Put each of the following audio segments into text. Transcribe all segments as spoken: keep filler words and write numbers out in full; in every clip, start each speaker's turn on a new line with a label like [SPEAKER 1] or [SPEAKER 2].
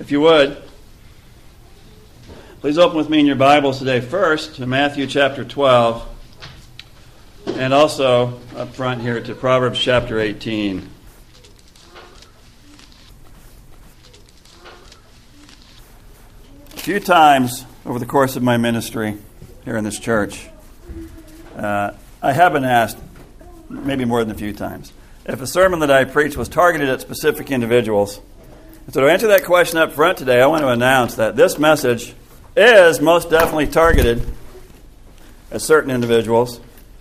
[SPEAKER 1] If you would, please open with me in your Bibles today first to Matthew chapter twelve, and also up front here to Proverbs chapter eighteen. A few times over the course of my ministry here in this church, uh, I have been asked, maybe more than a few times, if a sermon that I preached was targeted at specific individuals. And so to answer that question up front today, I want to announce that this message is most definitely targeted at certain individuals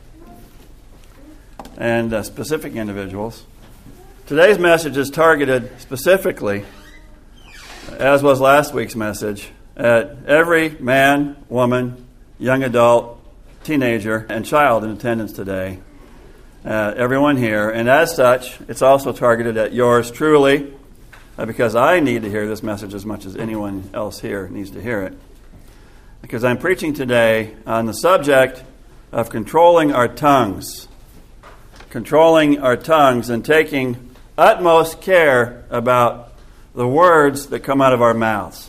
[SPEAKER 1] and uh, specific individuals. Today's message is targeted specifically, as was last week's message, at every man, woman, young adult, teenager, and child in attendance today. Uh, everyone here. And as such, it's also targeted at yours truly, uh, because I need to hear this message as much as anyone else here needs to hear it. Because I'm preaching today on the subject of controlling our tongues. Controlling our tongues and taking utmost care about the words that come out of our mouths.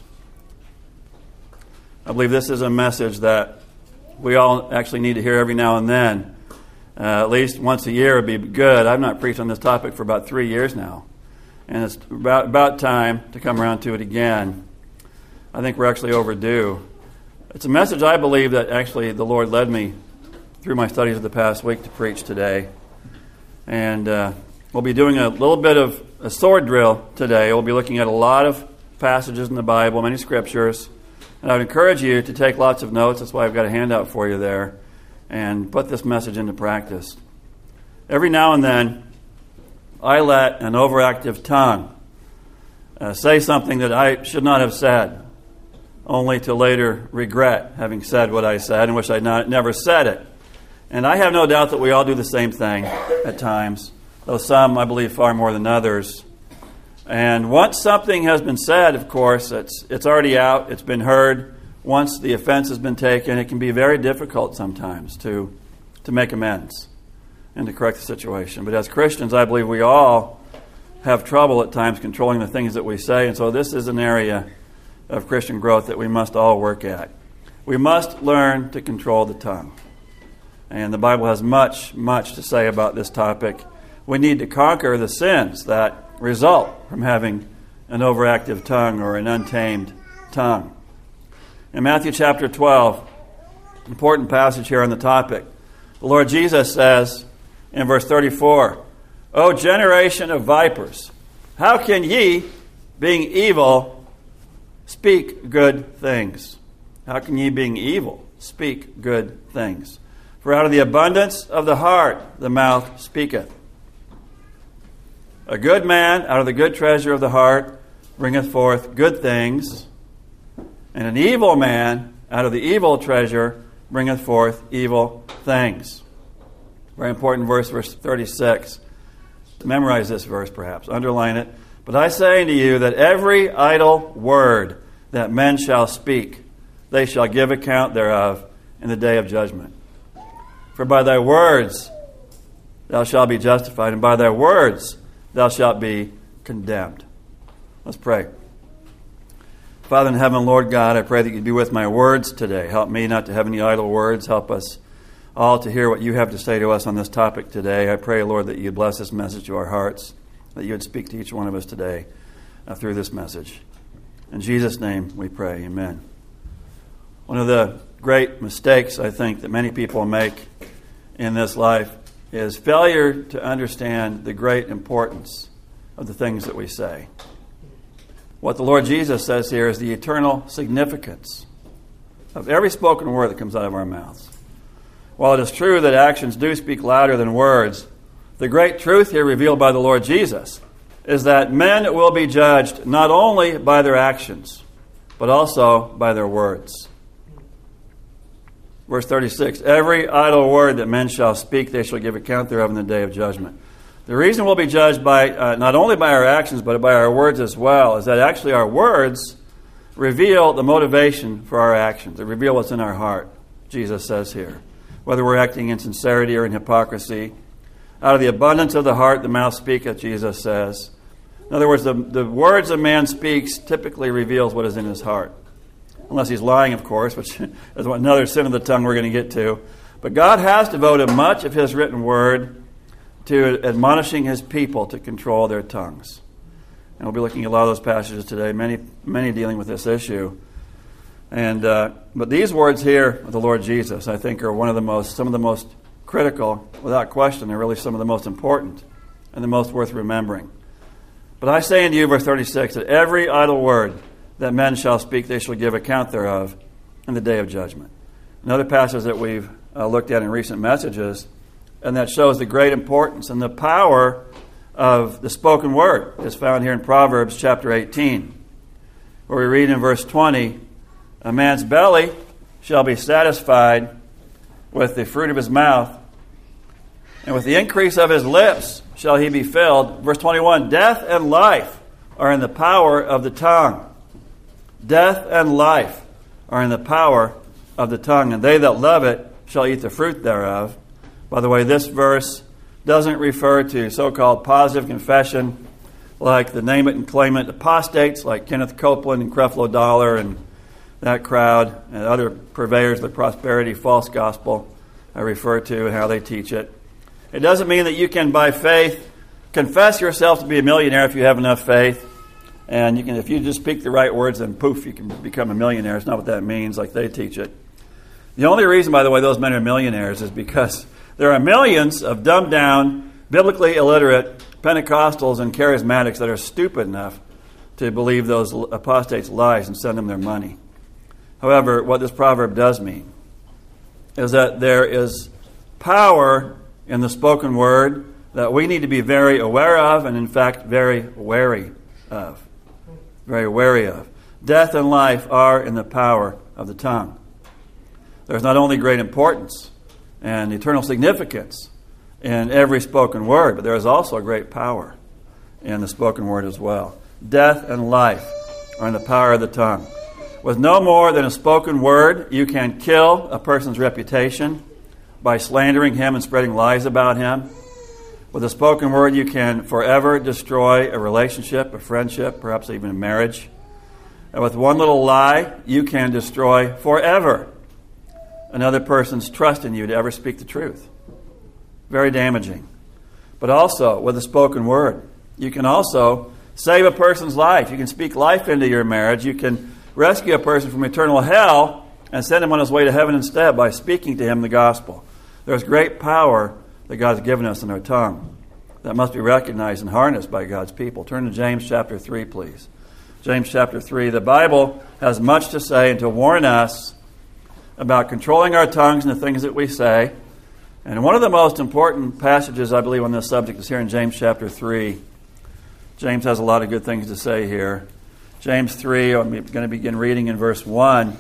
[SPEAKER 1] I believe this is a message that we all actually need to hear every now and then. Uh, at least once a year would be good. I've not preached on this topic for about three years now. And it's about, about time to come around to it again. I think we're actually overdue. It's a message I believe that actually the Lord led me through my studies of the past week to preach today. And uh, we'll be doing a little bit of a sword drill today. We'll be looking at a lot of passages in the Bible, many scriptures. And I would encourage you to take lots of notes. That's why I've got a handout for you there. And put this message into practice. Every now and then, I let an overactive tongue uh, say something that I should not have said, only to later regret having said what I said and wish I'd not, never said it. And I have no doubt that we all do the same thing at times, though some, I believe, far more than others. And once something has been said, of course, it's it's already out, it's been heard. Once the offense has been taken, it can be very difficult sometimes to to make amends and to correct the situation. But as Christians, I believe we all have trouble at times controlling the things that we say. And so this is an area of Christian growth that we must all work at. We must learn to control the tongue. And the Bible has much, much to say about this topic. We need to conquer the sins that result from having an overactive tongue or an untamed tongue. In Matthew chapter twelve, important passage here on the topic, the Lord Jesus says in verse thirty-four, "O generation of vipers, how can ye, being evil, speak good things?" How can ye, being evil, speak good things? For out of the abundance of the heart the mouth speaketh. A good man out of the good treasure of the heart bringeth forth good things, and an evil man out of the evil treasure bringeth forth evil things. Very important verse, verse thirty-six. To memorize this verse, perhaps. Underline it. But I say unto you that every idle word that men shall speak, they shall give account thereof in the day of judgment. For by thy words thou shalt be justified, and by thy words thou shalt be condemned. Let's pray. Father in heaven, Lord God, I pray that you'd be with my words today. Help me not to have any idle words. Help us all to hear what you have to say to us on this topic today. I pray, Lord, that you'd bless this message to our hearts, that you would speak to each one of us today uh, through this message. In Jesus' name we pray. Amen. One of the great mistakes, I think, that many people make in this life is failure to understand the great importance of the things that we say. What the Lord Jesus says here is the eternal significance of every spoken word that comes out of our mouths. While it is true that actions do speak louder than words, the great truth here revealed by the Lord Jesus is that men will be judged not only by their actions, but also by their words. Verse thirty-six, every idle word that men shall speak, they shall give account thereof in the day of judgment. The reason we'll be judged by uh, not only by our actions, but by our words as well, is that actually our words reveal the motivation for our actions. They reveal what's in our heart, Jesus says here. Whether we're acting in sincerity or in hypocrisy. Out of the abundance of the heart, the mouth speaketh, Jesus says. In other words, the, the words a man speaks typically reveals what is in his heart. Unless he's lying, of course, which is another sin of the tongue we're going to get to. But God has devoted much of his written word to admonishing his people to control their tongues. And we'll be looking at a lot of those passages today, many many dealing with this issue. And uh, but these words here of the Lord Jesus, I think, are one of the most, some of the most critical, without question. They're really some of the most important and the most worth remembering. But I say unto you, verse thirty-six, that every idle word that men shall speak, they shall give account thereof in the day of judgment. Another passage that we've uh, looked at in recent messages, and that shows the great importance and the power of the spoken word, is found here in Proverbs chapter eighteen, where we read in verse twenty, a man's belly shall be satisfied with the fruit of his mouth, and with the increase of his lips shall he be filled. Verse twenty-one, death and life are in the power of the tongue. Death and life are in the power of the tongue, and they that love it shall eat the fruit thereof. By the way, this verse doesn't refer to so-called positive confession like the name it and claim it apostates like Kenneth Copeland and Creflo Dollar and that crowd and other purveyors of the prosperity false gospel I refer to and how they teach it. It doesn't mean that you can, by faith, confess yourself to be a millionaire if you have enough faith. And you can, if you just speak the right words, then poof, you can become a millionaire. It's not what that means, like they teach it. The only reason, by the way, those men are millionaires is because there are millions of dumbed-down, biblically illiterate Pentecostals and charismatics that are stupid enough to believe those apostates' lies and send them their money. However, what this proverb does mean is that there is power in the spoken word that we need to be very aware of and, in fact, very wary of. Very wary of. Death and life are in the power of the tongue. There's not only great importance and eternal significance in every spoken word, but there is also great power in the spoken word as well. Death and life are in the power of the tongue. With no more than a spoken word, you can kill a person's reputation by slandering him and spreading lies about him. With a spoken word, you can forever destroy a relationship, a friendship, perhaps even a marriage. And with one little lie, you can destroy forever another person's trust in you to ever speak the truth. Very damaging. But also, with a spoken word, you can also save a person's life. You can speak life into your marriage. You can rescue a person from eternal hell and send him on his way to heaven instead by speaking to him the gospel. There's great power that God's given us in our tongue that must be recognized and harnessed by God's people. Turn to James chapter three, please. James chapter three. The Bible has much to say and to warn us about controlling our tongues and the things that we say. And one of the most important passages, I believe, on this subject is here in James chapter three. James has a lot of good things to say here. James three, I'm going to begin reading in verse one,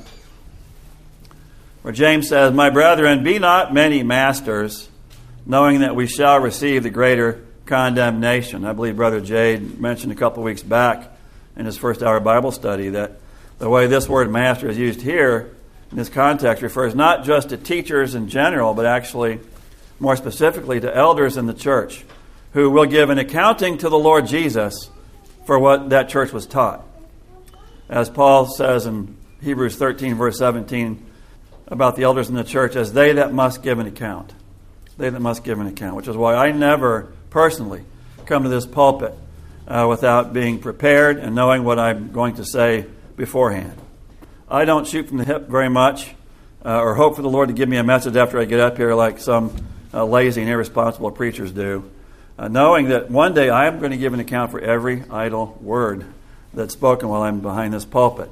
[SPEAKER 1] where James says, My brethren, be not many masters, knowing that we shall receive the greater condemnation. I believe Brother Jade mentioned a couple weeks back in his first hour Bible study that the way this word master is used here in this context refers not just to teachers in general, but actually more specifically to elders in the church who will give an accounting to the Lord Jesus for what that church was taught. As Paul says in Hebrews thirteen, verse seventeen, about the elders in the church as they that must give an account. They that must give an account, which is why I never personally come to this pulpit uh, without being prepared and knowing what I'm going to say beforehand. I don't shoot from the hip very much uh, or hope for the Lord to give me a message after I get up here like some uh, lazy and irresponsible preachers do, uh, knowing that one day I am going to give an account for every idle word that's spoken while I'm behind this pulpit.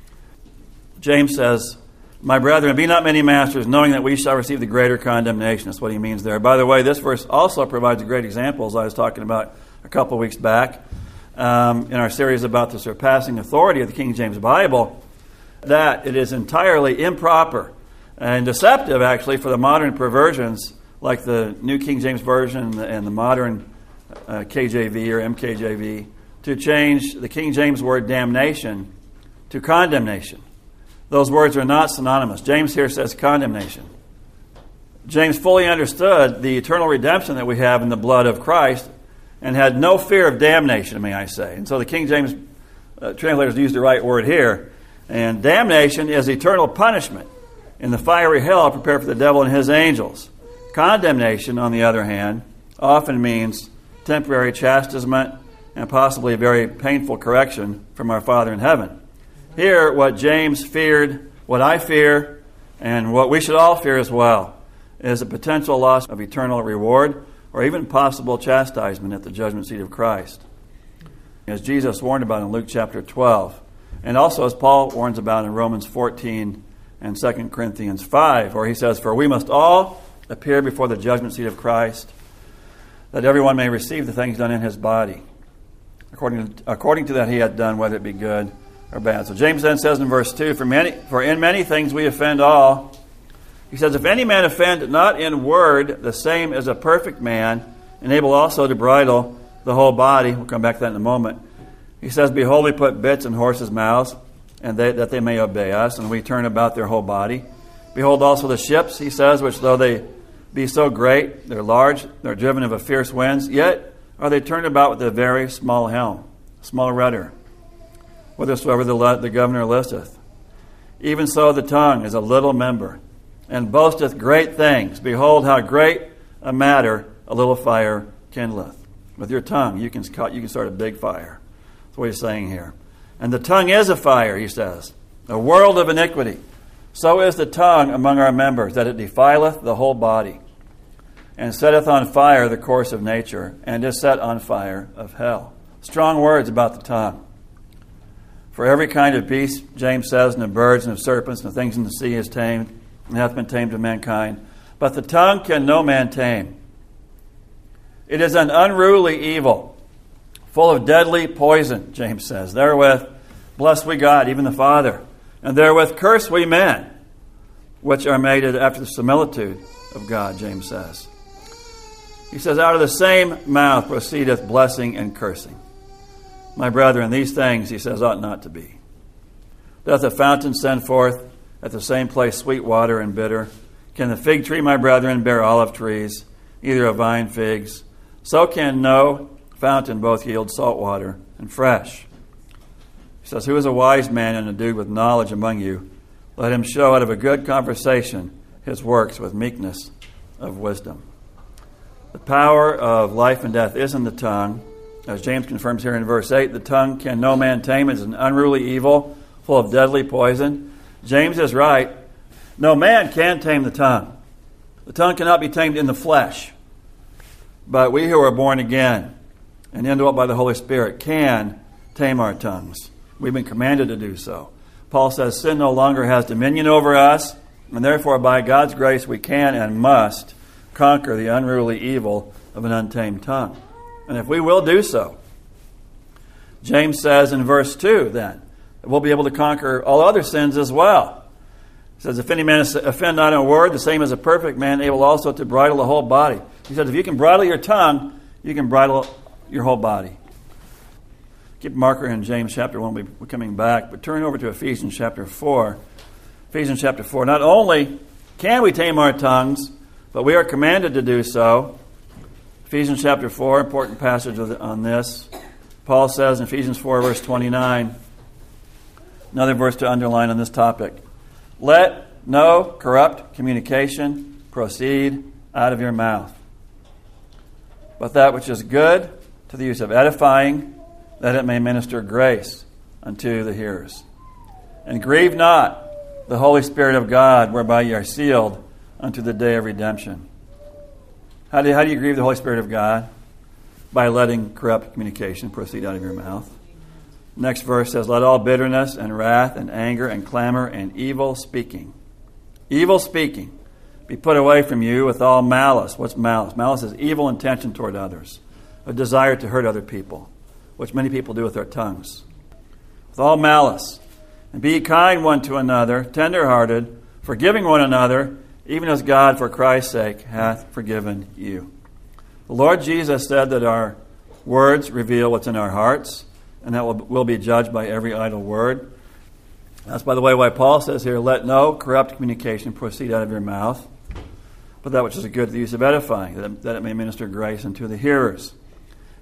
[SPEAKER 1] James says, My brethren, be not many masters, knowing that we shall receive the greater condemnation. That's what he means there. By the way, this verse also provides a great example, as I was talking about a couple of weeks back um, in our series about the surpassing authority of the King James Bible, that it is entirely improper and deceptive, actually, for the modern perversions like the New King James Version and the, and the modern uh, K J V or M K J V to change the King James word damnation to condemnation. Those words are not synonymous. James here says condemnation. James fully understood the eternal redemption that we have in the blood of Christ and had no fear of damnation, may I say. And so the King James uh, translators used the right word here. And damnation is eternal punishment in the fiery hell prepared for the devil and his angels. Condemnation, on the other hand, often means temporary chastisement and possibly a very painful correction from our Father in heaven. Here, what James feared, what I fear, and what we should all fear as well, is a potential loss of eternal reward or even possible chastisement at the judgment seat of Christ, as Jesus warned about in Luke chapter twelve, and also as Paul warns about in Romans fourteen and Second Corinthians five, where he says, "For we must all appear before the judgment seat of Christ, that everyone may receive the things done in his body, according to, according to that he had done, whether it be good or bad." So James then says in verse two, For many, for in many things we offend all. He says, If any man offend not in word, the same as a perfect man, and able also to bridle the whole body. We'll come back to that in a moment. He says, Behold, we put bits in horses' mouths, and they, that they may obey us, and we turn about their whole body. Behold also the ships, he says, which though they be so great, they're large, they're driven of a fierce winds, yet are they turned about with a very small helm, small rudder, whithersoever the, the governor listeth. Even so the tongue is a little member, and boasteth great things. Behold, how great a matter a little fire kindleth. With your tongue, you can, you can start a big fire. That's what he's saying here. And the tongue is a fire, he says, a world of iniquity. So is the tongue among our members, that it defileth the whole body, and setteth on fire the course of nature, and is set on fire of hell. Strong words about the tongue. For every kind of beast, James says, and of birds and of serpents and of things in the sea is tamed, and hath been tamed of mankind. But the tongue can no man tame. It is an unruly evil, full of deadly poison, James says. Therewith bless we God, even the Father, and therewith curse we men, which are made after the similitude of God, James says. He says, Out of the same mouth proceedeth blessing and cursing. My brethren, these things, he says, ought not to be. Doth a fountain send forth at the same place sweet water and bitter? Can the fig tree, my brethren, bear olive trees, either of vine figs? So can no fountain both yield salt water and fresh. He says, Who is a wise man and endued with knowledge among you? Let him show out of a good conversation his works with meekness of wisdom. The power of life and death is in the tongue. As James confirms here in verse eight, the tongue can no man tame. It is an unruly evil, full of deadly poison. James is right. No man can tame the tongue. The tongue cannot be tamed in the flesh. But we who are born again and indwelt by the Holy Spirit can tame our tongues. We've been commanded to do so. Paul says sin no longer has dominion over us, and therefore by God's grace we can and must conquer the unruly evil of an untamed tongue. And if we will do so, James says in verse two then, that we'll be able to conquer all other sins as well. He says, If any man offend not in a word, the same as a perfect man, able also to bridle the whole body. He says, if you can bridle your tongue, you can bridle your whole body. Keep a marker in James chapter one. We're coming back. But turn over to Ephesians chapter four. Ephesians chapter four. Not only can we tame our tongues, but we are commanded to do so. Ephesians chapter four, important passage on this. Paul says in Ephesians four, verse twenty-nine, another verse to underline on this topic. Let no corrupt communication proceed out of your mouth, but that which is good to the use of edifying, that it may minister grace unto the hearers. And grieve not the Holy Spirit of God, whereby ye are sealed unto the day of redemption. How do, how do you grieve the Holy Spirit of God? By letting corrupt communication proceed out of your mouth. Next verse says, Let all bitterness and wrath and anger and clamor and evil speaking, evil speaking, be put away from you with all malice. What's malice? Malice is evil intention toward others, a desire to hurt other people, which many people do with their tongues. With all malice. And be kind one to another, tender-hearted, forgiving one another, even as God, for Christ's sake, hath forgiven you. The Lord Jesus said that our words reveal what's in our hearts, and that will, will be judged by every idle word. That's, by the way, why Paul says here, Let no corrupt communication proceed out of your mouth, but that which is good to the use of edifying, that it, that it may minister grace unto the hearers.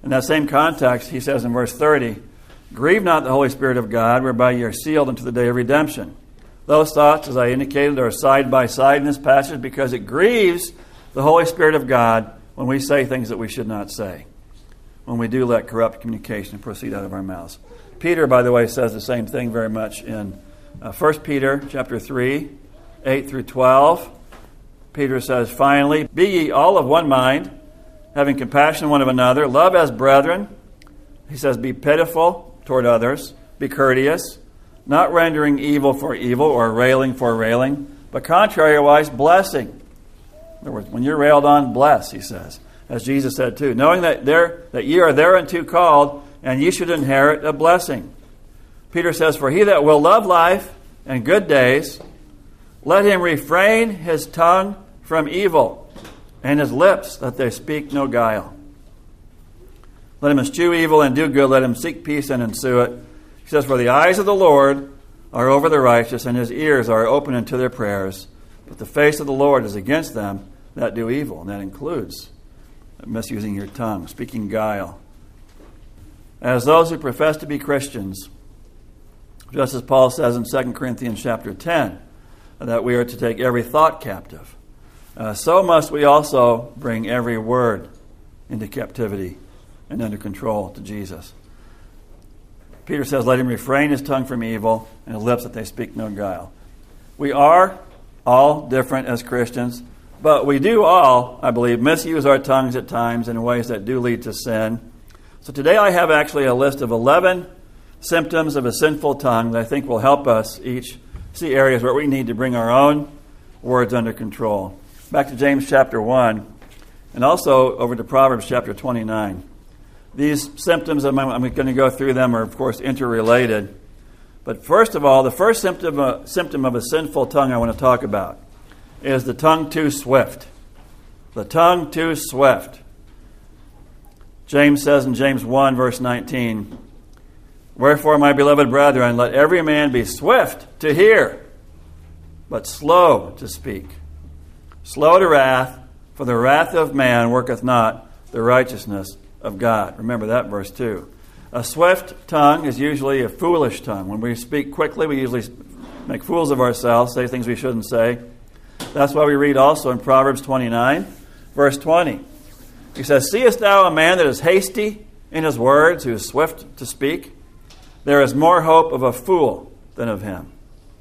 [SPEAKER 1] In that same context, he says in verse thirty, grieve not the Holy Spirit of God, whereby ye are sealed unto the day of redemption. Those thoughts, as I indicated, are side by side in this passage because it grieves the Holy Spirit of God when we say things that we should not say, when we do let corrupt communication proceed out of our mouths. Peter, by the way, says the same thing very much in uh, First Peter chapter three, eight through twelve. Peter says, finally, be ye all of one mind, having compassion one of another, love as brethren. He says, be pitiful toward others, be courteous, not rendering evil for evil or railing for railing, but contrariwise blessing. In other words, when you're railed on, bless, he says, as Jesus said too, knowing that there that ye are thereunto called, and ye should inherit a blessing. Peter says, for he that will love life and good days, let him refrain his tongue from evil, and his lips that they speak no guile. Let him eschew evil and do good. Let him seek peace and ensue it. He says, for the eyes of the Lord are over the righteous, and his ears are open unto their prayers. But the face of the Lord is against them that do evil. And that includes misusing your tongue, speaking guile. As those who profess to be Christians, just as Paul says in Second Corinthians chapter ten, that we are to take every thought captive, uh, so must we also bring every word into captivity and under control to Jesus. Peter says, let him refrain his tongue from evil and his lips that they speak no guile. We are all different as Christians, but we do all, I believe, misuse our tongues at times in ways that do lead to sin. So today I have actually a list of eleven symptoms of a sinful tongue that I think will help us each see areas where we need to bring our own words under control. Back to James chapter one, and also over to Proverbs chapter twenty-nine. These symptoms, I'm, I'm going to go through them, are of course interrelated. But first of all, the first symptom, uh, symptom of a sinful tongue I want to talk about is the tongue too swift. The tongue too swift. James says in James one, verse nineteen, wherefore, my beloved brethren, let every man be swift to hear, but slow to speak. Slow to wrath, for the wrath of man worketh not the righteousness of God. Remember that verse too. A swift tongue is usually a foolish tongue. When we speak quickly, we usually make fools of ourselves, say things we shouldn't say. That's why we read also in Proverbs twenty-nine, verse twenty. He says, seest thou a man that is hasty in his words, who is swift to speak? There is more hope of a fool than of him.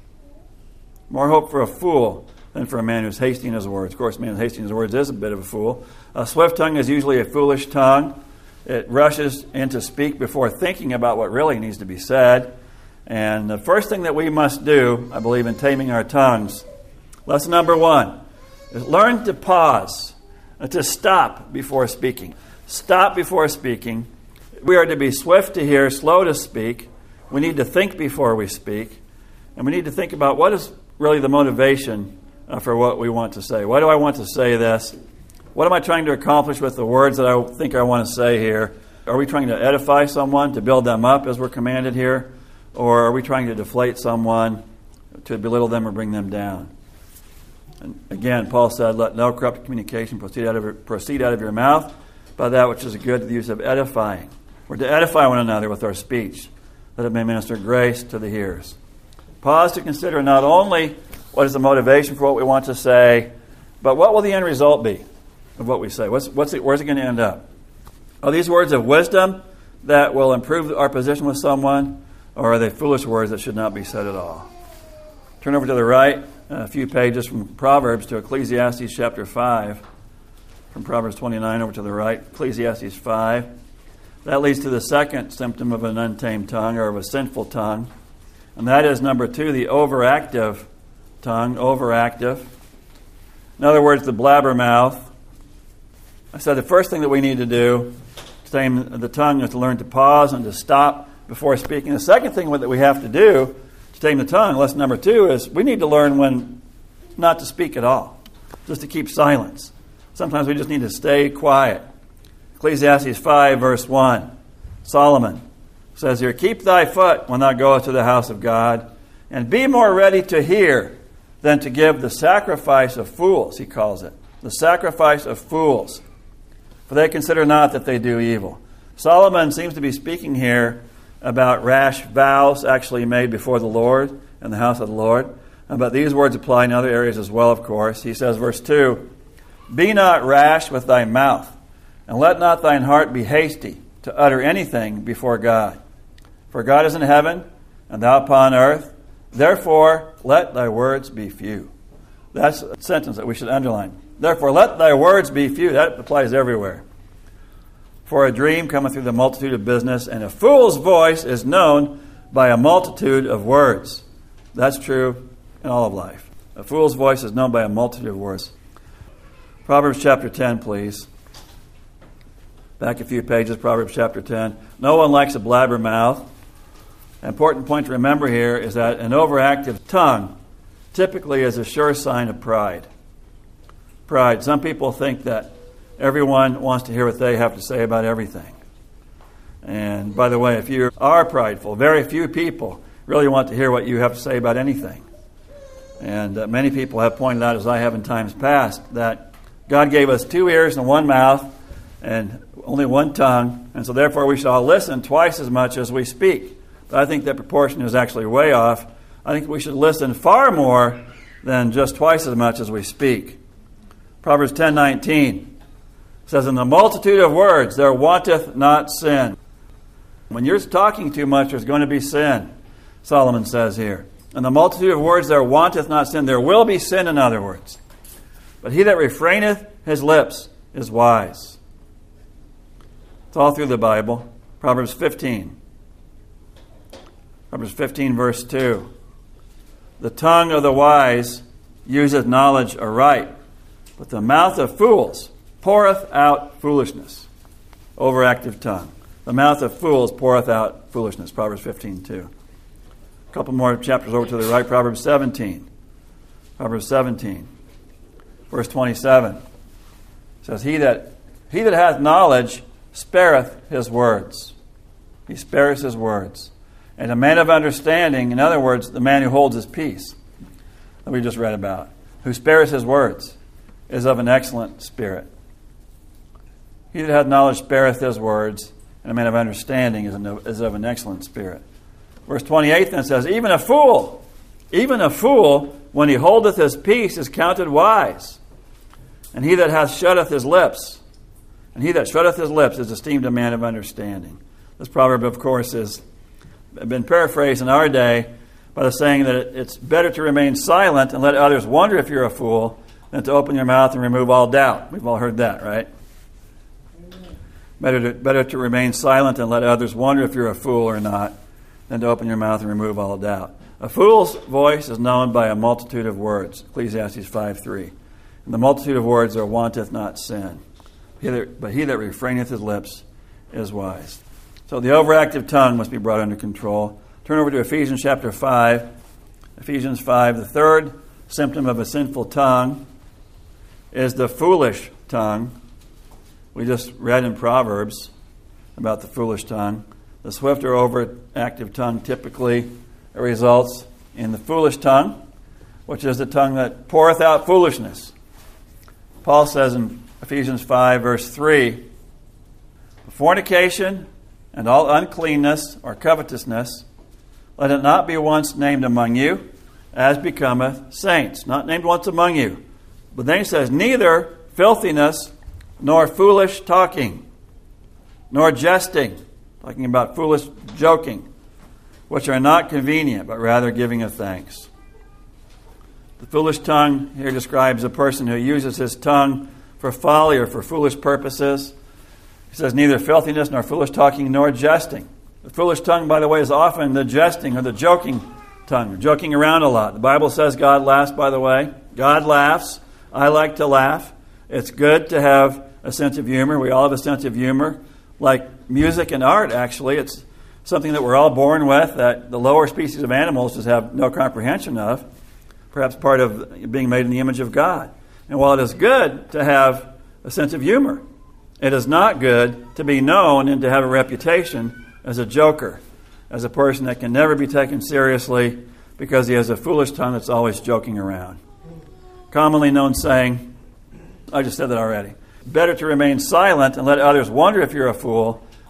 [SPEAKER 1] More hope for a fool than for a man who's hasty in his words. Of course, a man who's hasty in his words is a bit of a fool. A swift tongue is usually a foolish tongue. It rushes in to speak before thinking about what really needs to be said. And the first thing that we must do, I believe, in taming our tongues, lesson number one, is learn to pause, to stop before speaking. Stop before speaking. We are to be swift to hear, slow to speak. We need to think before we speak. And we need to think about what is really the motivation uh, for what we want to say. Why do I want to say this? What am I trying to accomplish with the words that I think I want to say here? Are we trying to edify someone, to build them up as we're commanded here? Or are we trying to deflate someone, to belittle them or bring them down? And again, Paul said, let no corrupt communication proceed out of your, proceed out of your mouth, by that which is good to the use of edifying. We're to edify one another with our speech, that it may minister grace to the hearers. Pause to consider not only what is the motivation for what we want to say, but what will the end result be of what we say? What's, what's it, where's it going to end up? Are these words of wisdom that will improve our position with someone, or are they foolish words that should not be said at all? Turn over to the right, a few pages from Proverbs to Ecclesiastes chapter five. From Proverbs twenty-nine over to the right, Ecclesiastes five. That leads to the second symptom of an untamed tongue, or of a sinful tongue. And that is, number two, the overactive tongue, overactive. In other words, the blabbermouth. I said the first thing that we need to do to tame the tongue is to learn to pause and to stop before speaking. The second thing that we have to do to tame the tongue, lesson number two, is we need to learn when not to speak at all, just to keep silence. Sometimes we just need to stay quiet. Ecclesiastes five, verse one, Solomon says here, keep thy foot when thou goest to the house of God, and be more ready to hear than to give the sacrifice of fools, he calls it. The sacrifice of fools. For they consider not that they do evil. Solomon seems to be speaking here about rash vows actually made before the Lord in the house of the Lord. But these words apply in other areas as well, of course. He says, verse two, "Be not rash with thy mouth, and let not thine heart be hasty to utter anything before God. For God is in heaven, and thou upon earth. Therefore, let thy words be few." That's a sentence that we should underline. Therefore, let thy words be few. That applies everywhere. "For a dream cometh through the multitude of business, and a fool's voice is known by a multitude of words." That's true in all of life. A fool's voice is known by a multitude of words. Proverbs chapter ten, please. Back a few pages, Proverbs chapter ten. No one likes a blabbermouth. An important point to remember here is that an overactive tongue typically is a sure sign of pride. Pride. Some people think that everyone wants to hear what they have to say about everything. And by the way, if you are prideful, very few people really want to hear what you have to say about anything. And uh, many people have pointed out, as I have in times past, that God gave us two ears and one mouth and only one tongue, and so therefore we should all listen twice as much as we speak. But I think that proportion is actually way off. I think we should listen far more than just twice as much as we speak. Proverbs ten nineteen says, "In the multitude of words there wanteth not sin." When you're talking too much, there's going to be sin, Solomon says here. "In the multitude of words there wanteth not sin." There will be sin, in other words. "But he that refraineth his lips is wise." It's all through the Bible. Proverbs fifteen. Proverbs fifteen, verse two. "The tongue of the wise useth knowledge aright, but the mouth of fools poureth out foolishness." Overactive tongue. "The mouth of fools poureth out foolishness." Proverbs fifteen, two. A couple more chapters over to the right. Proverbs seventeen. Proverbs seventeen, verse twenty-seven. Says, He that he that hath knowledge spareth his words. He spares his words. And a man of understanding, in other words, the man who holds his peace, that we just read about, who spares his words, is of an excellent spirit. He that hath knowledge spareth his words, and a man of understanding is, an, is of an excellent spirit. Verse twenty-eight then says, Even a fool, even a fool, when he holdeth his peace, is counted wise. And he that hath shutteth his lips, and he that shutteth his lips is esteemed a man of understanding. This proverb, of course, has been paraphrased in our day by the saying that it's better to remain silent and let others wonder if you're a fool than to open your mouth and remove all doubt. We've all heard that, right? Better to, better to remain silent and let others wonder if you're a fool or not than to open your mouth and remove all doubt. A fool's voice is known by a multitude of words. Ecclesiastes five three. And the multitude of words there wanteth not sin. He that, but he that refraineth his lips is wise. So the overactive tongue must be brought under control. Turn over to Ephesians chapter five. Ephesians five. The third symptom of a sinful tongue is the foolish tongue. We just read in Proverbs about the foolish tongue. The swift or overactive tongue typically results in the foolish tongue, which is the tongue that poureth out foolishness. Paul says in Ephesians five, verse three, "Fornication and all uncleanness or covetousness, let it not be once named among you, as becometh saints." Not named once among you. But then he says, "Neither filthiness nor foolish talking, nor jesting," talking about foolish joking, "which are not convenient, but rather giving of thanks." The foolish tongue here describes a person who uses his tongue for folly or for foolish purposes. He says, neither filthiness nor foolish talking nor jesting. The foolish tongue, by the way, is often the jesting or the joking tongue, joking around a lot. The Bible says God laughs, by the way. God laughs. I like to laugh. It's good to have a sense of humor. We all have a sense of humor. Like music and art, actually. It's something that we're all born with that the lower species of animals just have no comprehension of. Perhaps part of being made in the image of God. And while it is good to have a sense of humor, it is not good to be known and to have a reputation as a joker, as a person that can never be taken seriously because he has a foolish tongue that's always joking around. Commonly known saying, I just said that already, better to remain silent and let others wonder if you're a fool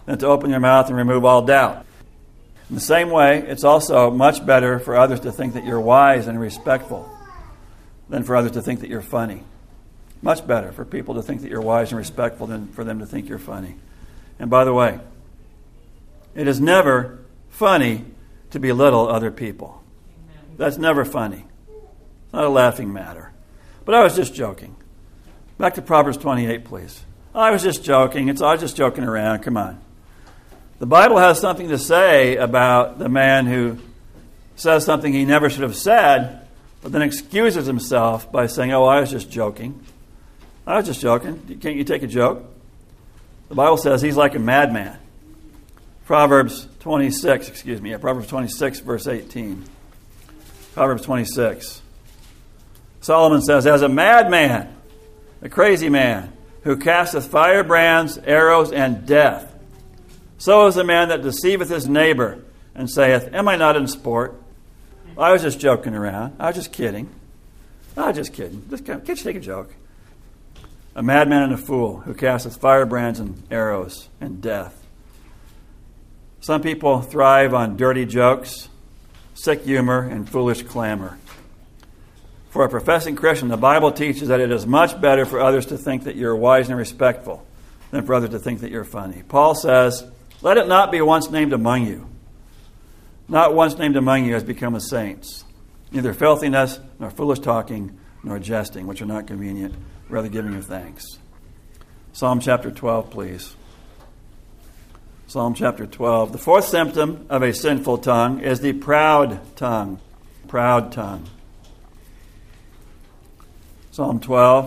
[SPEAKER 1] than to open your mouth and remove all doubt. In the same way, it's also much better for others to think that you're wise and respectful than for others to think that you're funny. Much better for people to think that you're wise and respectful than for them to think you're funny. And by the way, it is never funny to belittle other people. That's never funny. It's not a laughing matter. But I was just joking. Back to Proverbs twenty-eight, please. I was just joking. It's I was just joking around. Come on. The Bible has something to say about the man who says something he never should have said, but then excuses himself by saying, oh, I was just joking. I was just joking. Can't you take a joke? The Bible says he's like a madman. Proverbs twenty-six, excuse me, yeah, Proverbs twenty-six, verse eighteen. Proverbs twenty-six. Solomon says, as a madman, a crazy man, who casteth firebrands, arrows, and death, so is the man that deceiveth his neighbor, and saith, am I not in sport? I was just joking around. I was just kidding. I was just kidding. Just can't you take a joke? A madman and a fool, who casteth firebrands and arrows, and death. Some people thrive on dirty jokes, sick humor, and foolish clamor. For a professing Christian, the Bible teaches that it is much better for others to think that you're wise and respectful than for others to think that you're funny. Paul says, let it not be once named among you. Not once named among you has become a saints. Neither filthiness, nor foolish talking, nor jesting, which are not convenient, rather giving you thanks. Psalm chapter twelve, please. Psalm chapter twelve. The fourth symptom of a sinful tongue is the proud tongue. Proud tongue. Psalm twelve.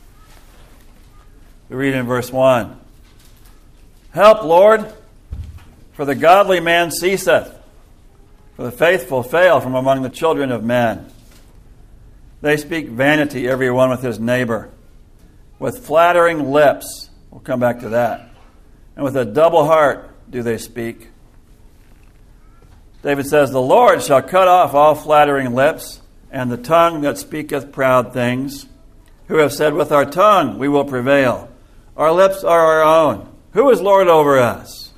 [SPEAKER 1] We read in verse one. Help, Lord, for the godly man ceaseth, for the faithful fail from among the children of men. They speak vanity, every one with his neighbor. With flattering lips, we'll come back to that, and with a double heart do they speak. David says, the Lord shall cut off all flattering lips, and the tongue that speaketh proud things, who have said, with our tongue we will prevail. Our lips are our own. Who is Lord over us?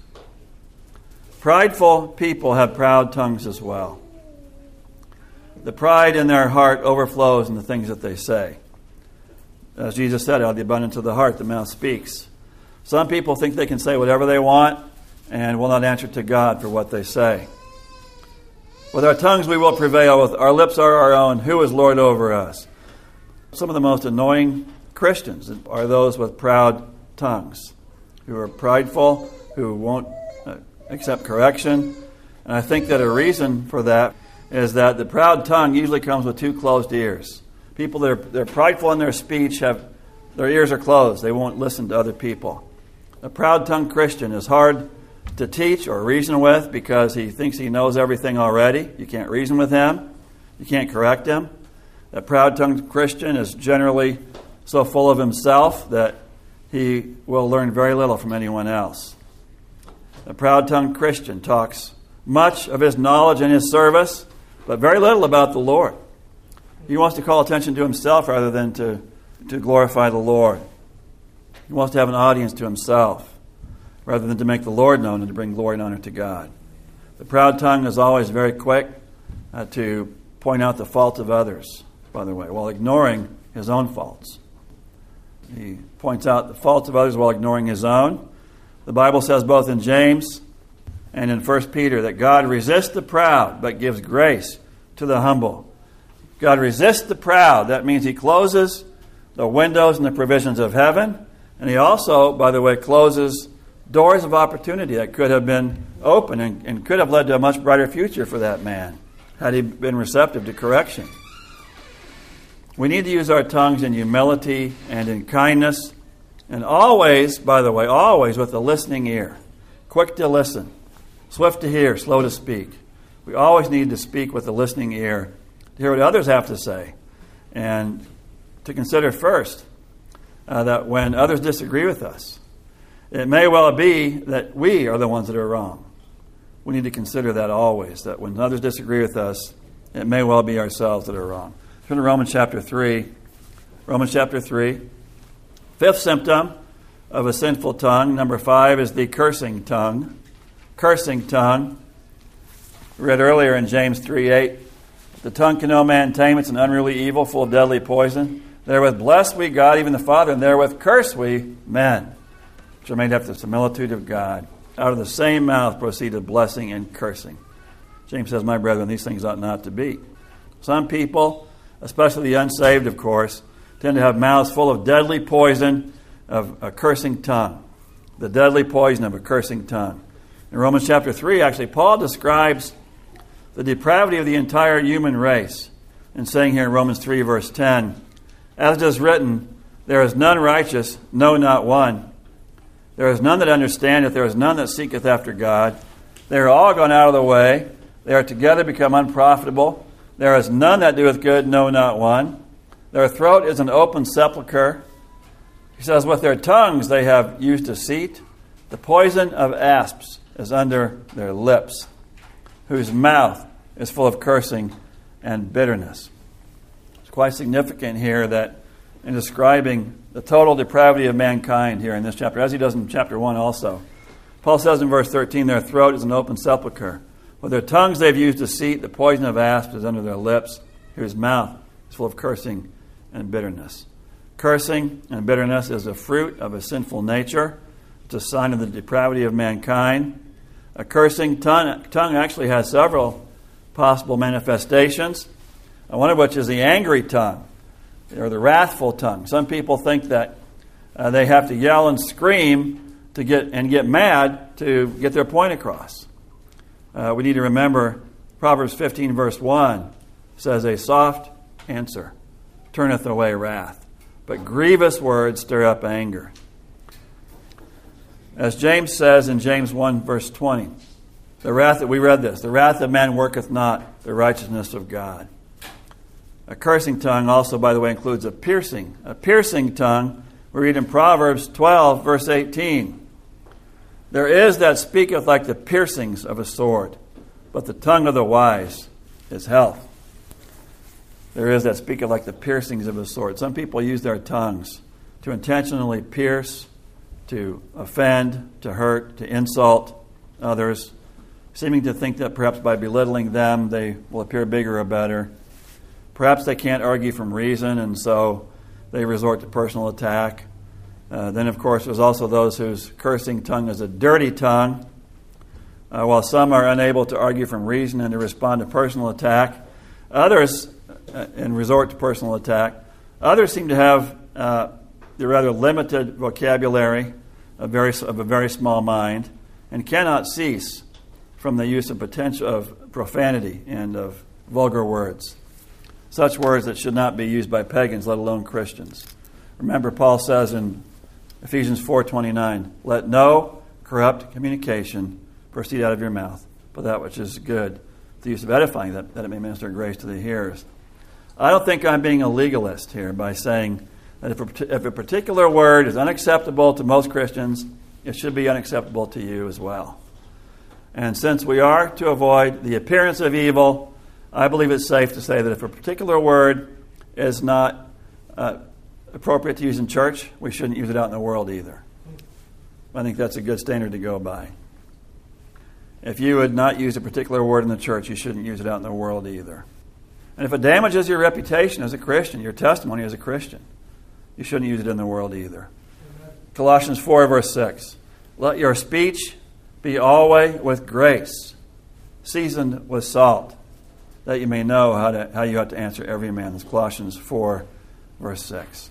[SPEAKER 1] Prideful people have proud tongues as well. The pride in their heart overflows in the things that they say. As Jesus said, out of the abundance of the heart, the mouth speaks. Some people think they can say whatever they want and will not answer to God for what they say. With our tongues we will prevail. With our lips are our own. Who is Lord over us? Some of the most annoying Christians are those with proud tongues, who are prideful, who won't accept correction. And I think that a reason for that is that the proud tongue usually comes with two closed ears. People that are they're prideful in their speech, have their ears are closed. They won't listen to other people. A proud-tongued Christian is hard to teach or reason with because he thinks he knows everything already. You can't reason with him. You can't correct him. A proud-tongued Christian is generally so full of himself that he will learn very little from anyone else. A proud-tongued Christian talks much of his knowledge and his service, but very little about the Lord. He wants to call attention to himself rather than to, to glorify the Lord. He wants to have an audience to himself rather than to make the Lord known and to bring glory and honor to God. The proud tongue is always very quick uh, to point out the faults of others, by the way, while ignoring his own faults. He points out the faults of others while ignoring his own. The Bible says both in James and in First Peter that God resists the proud but gives grace to the humble. God resists the proud. That means he closes the windows and the provisions of heaven. And he also, by the way, closes doors of opportunity that could have been open and, and could have led to a much brighter future for that man had he been receptive to correction. We need to use our tongues in humility and in kindness. And always, by the way, always with a listening ear. Quick to listen. Swift to hear, slow to speak. We always need to speak with a listening ear to hear what others have to say, and to consider first uh, that when others disagree with us, it may well be that we are the ones that are wrong. We need to consider that always, that when others disagree with us, it may well be ourselves that are wrong. Turn to Romans chapter three. Romans chapter three. Fifth symptom of a sinful tongue. Number five is the cursing tongue. Cursing tongue. We read earlier in James three eight, the tongue can no man tame, it's an unruly evil, full of deadly poison. Therewith bless we God, even the Father, and therewith curse we men, which are made after the similitude of God. Out of the same mouth proceeded blessing and cursing. James says, my brethren, these things ought not to be. Some people, especially the unsaved, of course, tend to have mouths full of deadly poison of a cursing tongue. The deadly poison of a cursing tongue. In Romans chapter three, actually, Paul describes the depravity of the entire human race in saying here in Romans three, verse ten, as it is written, there is none righteous, no, not one. There is none that understandeth, there is none that seeketh after God. They are all gone out of the way. They are together become unprofitable. There is none that doeth good, no, not one. Their throat is an open sepulchre. He says, with their tongues they have used deceit. The poison of asps is under their lips, whose mouth is full of cursing and bitterness. It's quite significant here that in describing the total depravity of mankind here in this chapter, as he does in chapter one also, Paul says in verse thirteen, their throat is an open sepulchre. With their tongues they've used deceit. The poison of asps is under their lips, whose mouth is full of cursing and bitterness. Cursing and bitterness is a fruit of a sinful nature. It's a sign of the depravity of mankind. A cursing tongue, tongue actually has several possible manifestations, one of which is the angry tongue, or the wrathful tongue. Some people think that uh, they have to yell and scream to get and get mad to get their point across. Uh, we need to remember Proverbs fifteen, verse one says, a soft answer turneth away wrath, but grievous words stir up anger. As James says in James one, verse twenty, the wrath that we read this, the wrath of man worketh not the righteousness of God. A cursing tongue also, by the way, includes a piercing. A piercing tongue, we read in Proverbs twelve, verse eighteen. There is that speaketh like the piercings of a sword, but the tongue of the wise is health. There is that speaketh like the piercings of a sword. Some people use their tongues to intentionally pierce, to offend, to hurt, to insult others, seeming to think that perhaps by belittling them they will appear bigger or better. Perhaps they can't argue from reason, and so they resort to personal attack. Uh, then, of course, there's also those whose cursing tongue is a dirty tongue. Uh, while some are unable to argue from reason and to respond to personal attack, others, uh, and resort to personal attack, others seem to have uh, the rather limited vocabulary, a very, of a very small mind, and cannot cease from the use of potential of profanity and of vulgar words. Such words that should not be used by pagans, let alone Christians. Remember, Paul says in Ephesians four twenty-nine, let no corrupt communication proceed out of your mouth, but that which is good, the use of edifying, that, that it may minister grace to the hearers. I don't think I'm being a legalist here by saying that if a, if a particular word is unacceptable to most Christians, it should be unacceptable to you as well. And since we are to avoid the appearance of evil, I believe it's safe to say that if a particular word is not uh, appropriate to use in church, we shouldn't use it out in the world either. I think that's a good standard to go by. If you would not use a particular word in the church, you shouldn't use it out in the world either. And if it damages your reputation as a Christian, your testimony as a Christian, you shouldn't use it in the world either. Amen. Colossians four, verse six. Let your speech be always with grace, seasoned with salt, that you may know how to how you ought to answer every man. That's Colossians four, verse six.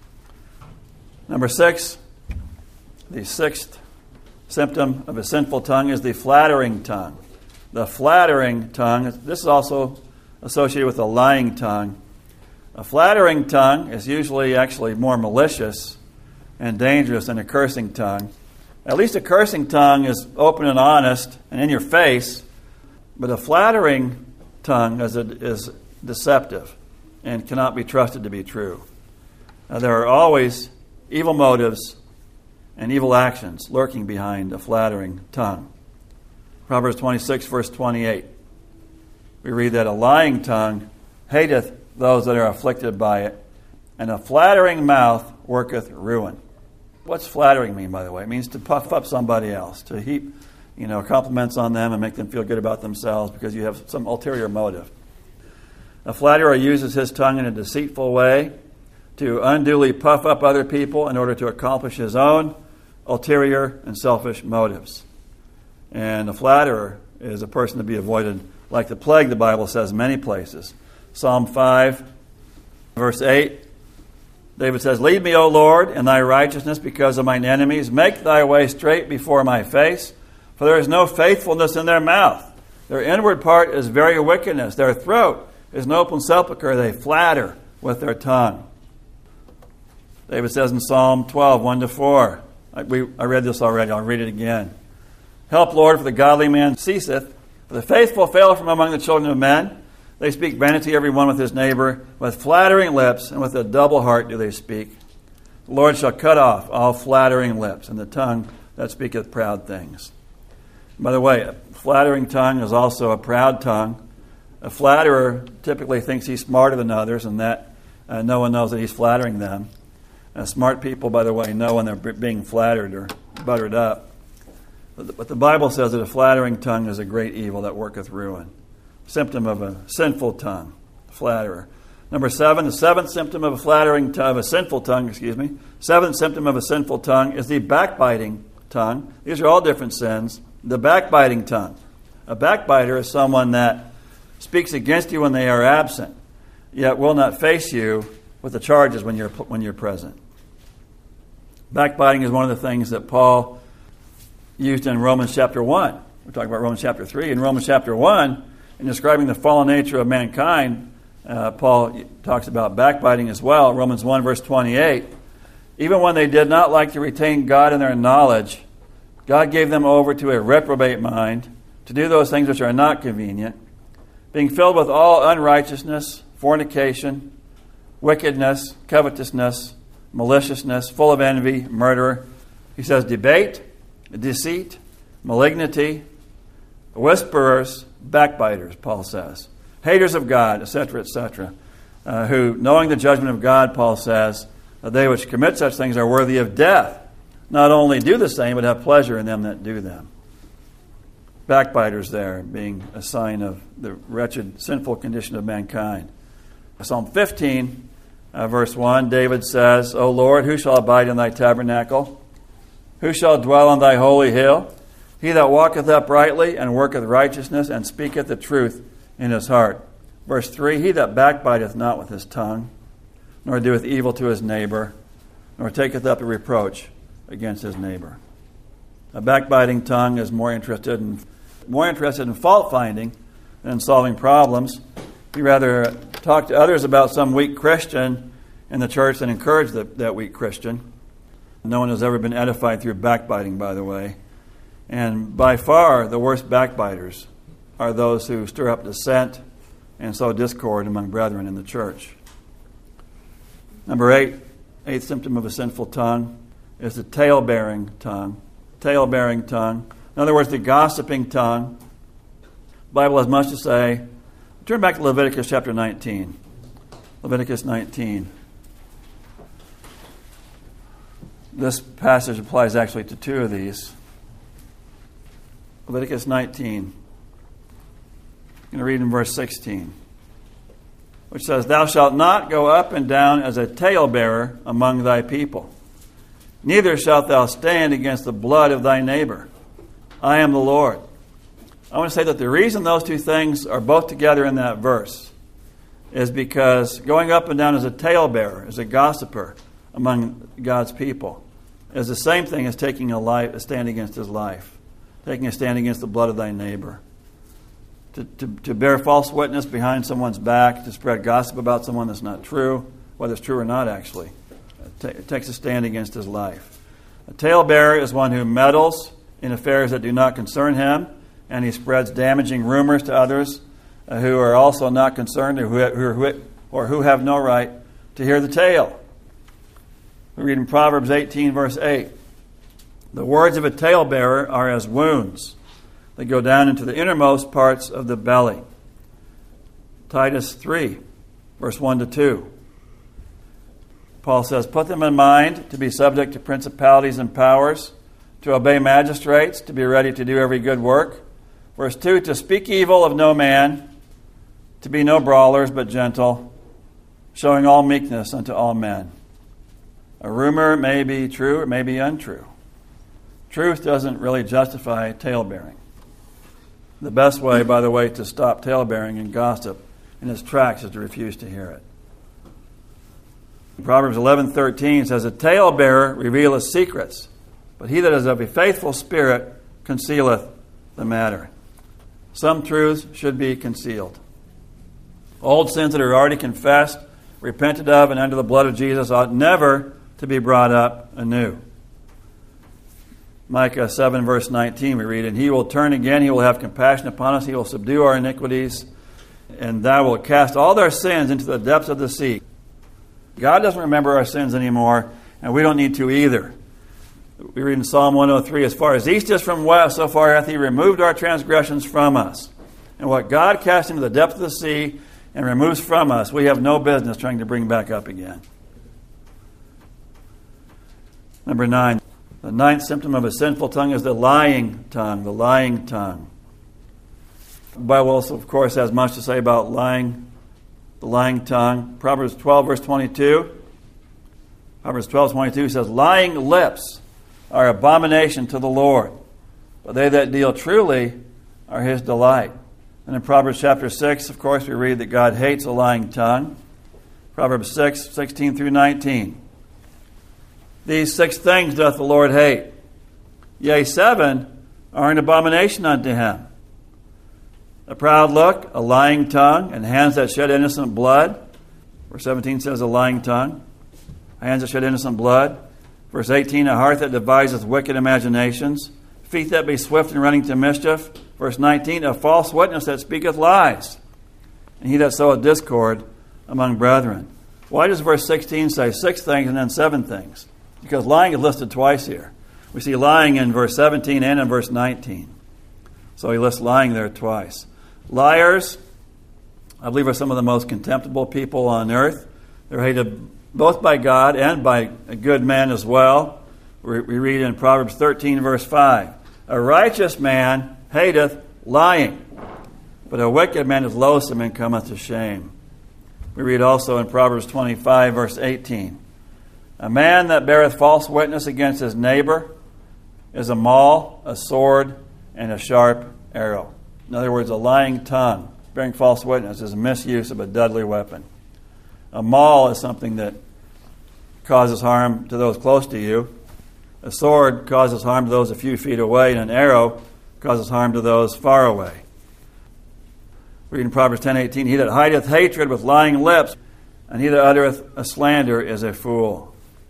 [SPEAKER 1] Number six, the sixth symptom of a sinful tongue is the flattering tongue. The flattering tongue, this is also associated with a lying tongue. A flattering tongue is usually actually more malicious and dangerous than a cursing tongue. At least a cursing tongue is open and honest and in your face, but a flattering tongue is, a, is deceptive and cannot be trusted to be true. Now, there are always evil motives and evil actions lurking behind a flattering tongue. Proverbs twenty-six, verse twenty-eight. We read that a lying tongue hateth those that are afflicted by it, and a flattering mouth worketh ruin. What's flattering mean, by the way? It means to puff up somebody else, to heap, you know, compliments on them and make them feel good about themselves because you have some ulterior motive. A flatterer uses his tongue in a deceitful way to unduly puff up other people in order to accomplish his own ulterior and selfish motives. And a flatterer is a person to be avoided like the plague, the Bible says in many places. Psalm five, verse eight, David says, "Lead me, O Lord, in thy righteousness because of mine enemies. Make thy way straight before my face, for there is no faithfulness in their mouth. Their inward part is very wickedness. Their throat is an open sepulchre. They flatter with their tongue." David says in Psalm twelve, one to four, I, we, I read this already, I'll read it again. "Help, Lord, for the godly man ceaseth, for the faithful fail from among the children of men. They speak vanity every one with his neighbor. With flattering lips and with a double heart do they speak. The Lord shall cut off all flattering lips and the tongue that speaketh proud things." By the way, a flattering tongue is also a proud tongue. A flatterer typically thinks he's smarter than others and that uh, no one knows that he's flattering them. Uh, smart people, by the way, know when they're being flattered or buttered up. But the Bible says that a flattering tongue is a great evil that worketh ruin. Symptom of a sinful tongue, flatterer. Number seven, the seventh symptom of a flattering tongue, of a sinful tongue, excuse me. Seventh symptom of a sinful tongue is the backbiting tongue. These are all different sins. The backbiting tongue. A backbiter is someone that speaks against you when they are absent, yet will not face you with the charges when you're when you're present. Backbiting is one of the things that Paul used in Romans chapter one. We're talking about Romans chapter three. In Romans chapter one, in describing the fallen nature of mankind, uh, Paul talks about backbiting as well. Romans one, verse twenty-eight. "Even when they did not like to retain God in their knowledge, God gave them over to a reprobate mind, to do those things which are not convenient, being filled with all unrighteousness, fornication, wickedness, covetousness, maliciousness, full of envy, murder." He says debate, deceit, malignity, whisperers, backbiters, Paul says, haters of God, et cetera, et cetera, uh, who, knowing the judgment of God, Paul says, that they which commit such things are worthy of death. Not only do the same, but have pleasure in them that do them. Backbiters there being a sign of the wretched, sinful condition of mankind. Psalm fifteen, uh, verse one, David says, "O Lord, who shall abide in thy tabernacle? Who shall dwell on thy holy hill? He that walketh uprightly and worketh righteousness and speaketh the truth in his heart." Verse three, "He that backbiteth not with his tongue, nor doeth evil to his neighbor, nor taketh up a reproach against his neighbor." A backbiting tongue is more interested in more interested in fault finding than in solving problems. He'd rather talk to others about some weak Christian in the church than encourage the, that weak Christian. No one has ever been edified through backbiting, by the way. And by far, the worst backbiters are those who stir up dissent and sow discord among brethren in the church. Number eight, eighth symptom of a sinful tongue is the tale-bearing tongue. Tale-bearing tongue. In other words, the gossiping tongue. The Bible has much to say. Turn back to Leviticus chapter nineteen. Leviticus nineteen. This passage applies actually to two of these. Leviticus nineteen. I'm going to read in verse sixteen, which says, "Thou shalt not go up and down as a talebearer among thy people, neither shalt thou stand against the blood of thy neighbor. I am the Lord." I want to say that the reason those two things are both together in that verse is because going up and down as a talebearer, as a gossiper among God's people, is the same thing as taking a, life, a stand against his life, taking a stand against the blood of thy neighbor. To, to, to bear false witness behind someone's back, to spread gossip about someone that's not true, whether it's true or not actually. It takes a stand against his life. A talebearer is one who meddles in affairs that do not concern him, and he spreads damaging rumors to others uh, who are also not concerned or who, who, or who have no right to hear the tale. We read in Proverbs eighteen, verse eight, "The words of a talebearer are as wounds. They go down into the innermost parts of the belly." Titus three, verse one to two. Paul says, put them in mind to be subject to principalities and powers, to obey magistrates, to be ready to do every good work. Verse two, to speak evil of no man, to be no brawlers, but gentle, showing all meekness unto all men. A rumor may be true, it may be untrue. Truth doesn't really justify talebearing. The best way, by the way, to stop talebearing and gossip in its tracks is to refuse to hear it. Proverbs eleven thirteen says, a talebearer revealeth secrets, but he that is of a faithful spirit concealeth the matter. Some truths should be concealed. Old sins that are already confessed, repented of, and under the blood of Jesus ought never to be brought up anew. Micah seven verse nineteen we read, and he will turn again, he will have compassion upon us, he will subdue our iniquities, and thou wilt cast all their sins into the depths of the sea. God doesn't remember our sins anymore, and we don't need to either. We read in Psalm one oh three, as far as east is from west, so far hath he removed our transgressions from us. And what God cast into the depth of the sea and removes from us, we have no business trying to bring back up again. Number nine, the ninth symptom of a sinful tongue is the lying tongue, the lying tongue. The Bible also, of course, has much to say about lying, the lying tongue. Proverbs twelve, verse twenty-two. Proverbs twelve, twenty-two says, lying lips are abomination to the Lord, but they that deal truly are his delight. And in Proverbs chapter six, of course, we read that God hates a lying tongue. Proverbs six, sixteen through nineteen. These six things doth the Lord hate. Yea, seven are an abomination unto him. A proud look, a lying tongue, and hands that shed innocent blood. Verse seventeen says a lying tongue. Hands that shed innocent blood. Verse eighteen, a heart that deviseth wicked imaginations. Feet that be swift in running to mischief. Verse nineteen, a false witness that speaketh lies. And he that soweth discord among brethren. Why does verse sixteen say six things and then seven things? Because lying is listed twice here. We see lying in verse seventeen and in verse nineteen. So he lists lying there twice. Liars, I believe, are some of the most contemptible people on earth. They're hated both by God and by good men as well. We read in Proverbs thirteen, verse five, a righteous man hateth lying, but a wicked man is loathsome and cometh to shame. We read also in Proverbs twenty-five, verse eighteen, a man that beareth false witness against his neighbor is a maul, a sword, and a sharp arrow. In other words, a lying tongue, bearing false witness, is a misuse of a deadly weapon. A maul is something that causes harm to those close to you. A sword causes harm to those a few feet away, and an arrow causes harm to those far away. We read in Proverbs ten eighteen, he that hideth hatred with lying lips, and he that uttereth a slander is a fool.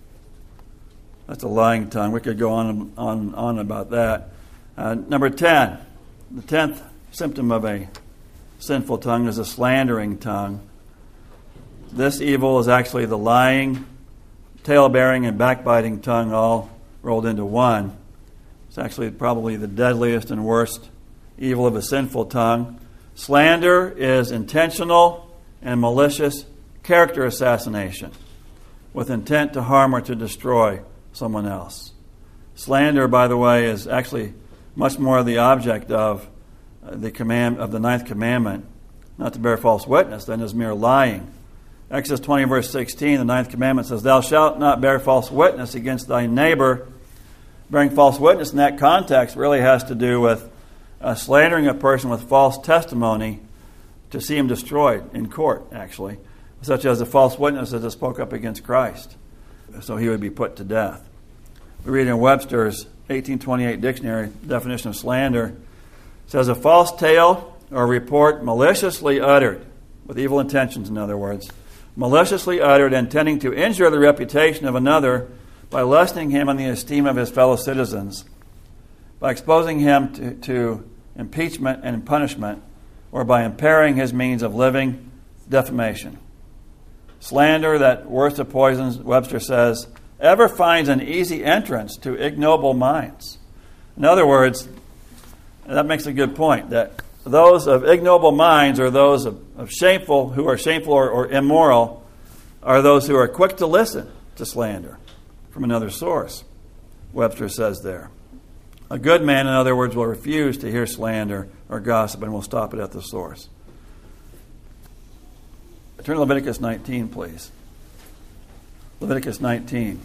[SPEAKER 1] That's a lying tongue. We could go on and on, on about that. Uh, number ten, the tenth symptom of a sinful tongue is a slandering tongue. This evil is actually the lying, tale-bearing, and backbiting tongue all rolled into one. It's actually probably the deadliest and worst evil of a sinful tongue. Slander is intentional and malicious character assassination with intent to harm or to destroy someone else. Slander, by the way, is actually much more the object of the command of the ninth commandment, not to bear false witness, than is mere lying. Exodus twenty, verse sixteen, the ninth commandment says, thou shalt not bear false witness against thy neighbor. Bearing false witness in that context really has to do with uh, slandering a person with false testimony to see him destroyed in court, actually, such as the false witnesses that spoke up against Christ. So he would be put to death. We read in Webster's eighteen twenty-eight dictionary, definition of slander, it says a false tale or report maliciously uttered, with evil intentions, in other words, maliciously uttered, intending to injure the reputation of another by lessening him in the esteem of his fellow citizens, by exposing him to, to impeachment and punishment, or by impairing his means of living, defamation. Slander, that worst of poisons, Webster says, ever finds an easy entrance to ignoble minds. In other words, that makes a good point, that those of ignoble minds, or those of, of shameful, who are shameful or, or immoral, are those who are quick to listen to slander from another source, Webster says there. A good man, in other words, will refuse to hear slander or gossip and will stop it at the source. Turn to Leviticus nineteen, please. Leviticus nineteen.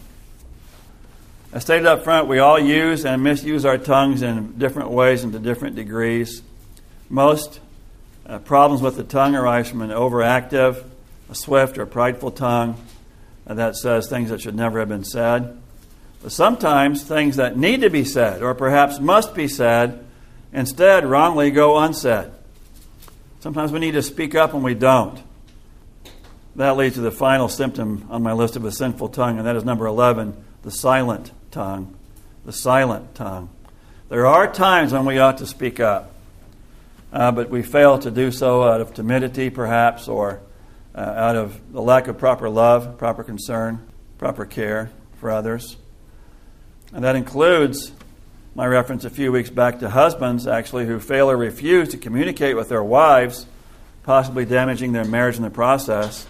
[SPEAKER 1] As stated up front, we all use and misuse our tongues in different ways and to different degrees. Most uh, problems with the tongue arise from an overactive, a swift, or prideful tongue uh, that says things that should never have been said. But sometimes things that need to be said, or perhaps must be said, instead wrongly go unsaid. Sometimes we need to speak up and we don't. That leads to the final symptom on my list of a sinful tongue, and that is number eleven, the silent tongue. The silent tongue. There are times when we ought to speak up, uh, but we fail to do so out of timidity, perhaps, or uh, out of the lack of proper love, proper concern, proper care for others. And that includes my reference a few weeks back to husbands, actually, who fail or refuse to communicate with their wives, possibly damaging their marriage in the process.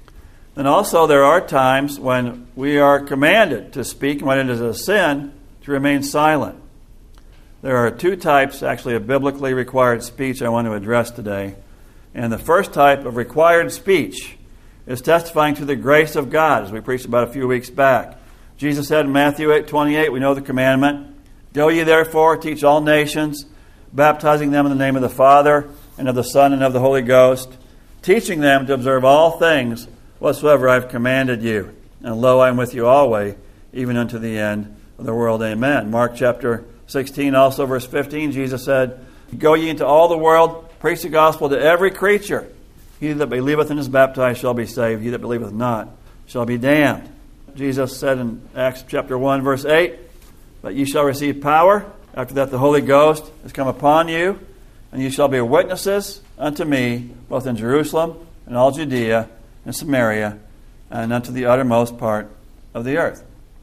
[SPEAKER 1] And also there are times when we are commanded to speak, when it is a sin, to remain silent. There are two types, actually, of biblically required speech I want to address today. And the first type of required speech is testifying to the grace of God, as we preached about a few weeks back. Jesus said in Matthew eight twenty-eight, we know the commandment, "Go ye therefore, teach all nations, baptizing them in the name of the Father, and of the Son, and of the Holy Ghost, teaching them to observe all things whatsoever I have commanded you. And lo, I am with you always, even unto the end of the world. Amen." Mark chapter sixteen, also verse fifteen, Jesus said, "Go ye into all the world, preach the gospel to every creature. He that believeth and is baptized shall be saved. He that believeth not shall be damned." Jesus said in Acts chapter one, verse eight, "But ye shall receive power. After that the Holy Ghost has come upon you, and ye shall be witnesses unto me, both in Jerusalem and all Judea and Samaria, and unto the uttermost part of the earth."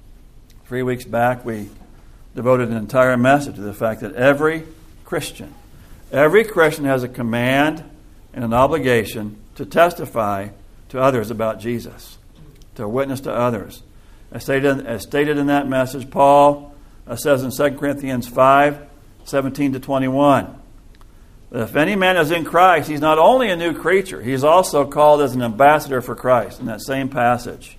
[SPEAKER 1] Three weeks back, we devoted an entire message to the fact that every Christian, every Christian has a command and an obligation to testify to others about Jesus, to witness to others. As stated, as stated in that message, Paul uh, says in Second Corinthians five, seventeen to twenty-one, that if any man is in Christ, he's not only a new creature, he's also called as an ambassador for Christ, in that same passage.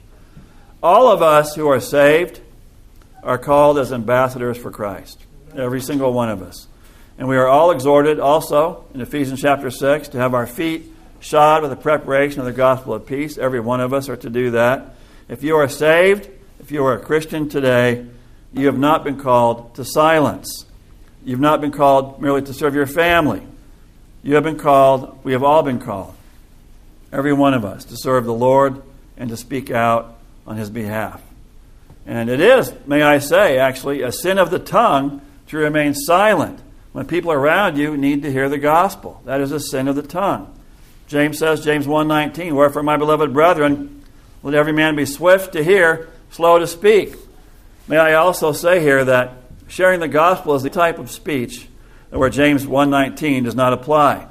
[SPEAKER 1] All of us who are saved are called as ambassadors for Christ, every single one of us. And we are all exhorted also, in Ephesians chapter six, to have our feet shod with the preparation of the gospel of peace. Every one of us are to do that. If you are saved, if you are a Christian today, you have not been called to silence. You've not been called merely to serve your family. You have been called, we have all been called, every one of us, to serve the Lord and to speak out on His behalf. And it is, may I say, actually, a sin of the tongue to remain silent when people around you need to hear the gospel. That is a sin of the tongue. James says, James one nineteen, "Wherefore, my beloved brethren, let every man be swift to hear, slow to speak." May I also say here that sharing the gospel is the type of speech where James one nineteen does not apply.